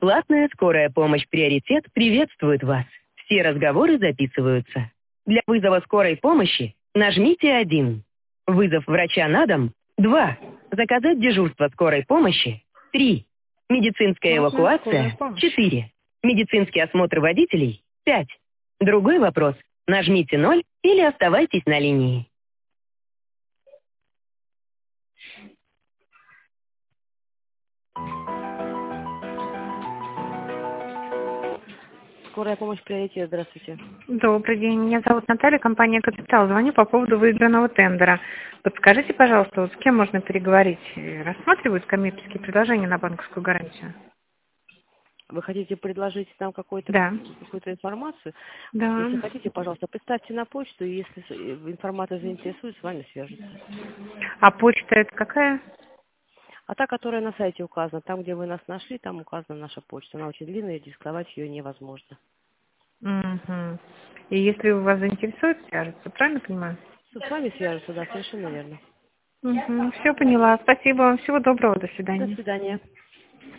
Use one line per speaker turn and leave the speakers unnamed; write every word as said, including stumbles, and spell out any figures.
Платная скорая помощь «Приоритет» приветствует вас. Все разговоры записываются. Для вызова скорой помощи нажмите один. Вызов врача на дом – два. Заказать дежурство скорой помощи – три. Медицинская эвакуация – четыре. Медицинский осмотр водителей – пять. Другой вопрос – нажмите ноль или оставайтесь на линии.
Скорая помощь «Приоритет», здравствуйте.
Добрый день, меня зовут Наталья, компания «Капитал». Звоню по поводу выигранного тендера. Подскажите, пожалуйста, вот с кем можно переговорить? Рассматривают коммерческие предложения на банковскую гарантию?
Вы хотите предложить нам какую-то
Да.
какую-то информацию?
Да.
Если хотите, пожалуйста, представьте на почту, и если информация заинтересует, с вами свяжется.
А почта это какая?
А та, которая на сайте указана, там, где вы нас нашли, там указана наша почта. Она очень длинная, и диктовать ее невозможно.
Угу. И если у вас заинтересует, свяжется, правильно понимаю?
С вами свяжутся, да, совершенно верно.
Угу. Все поняла. Спасибо вам. Всего доброго. До
До
свидания.
свидания.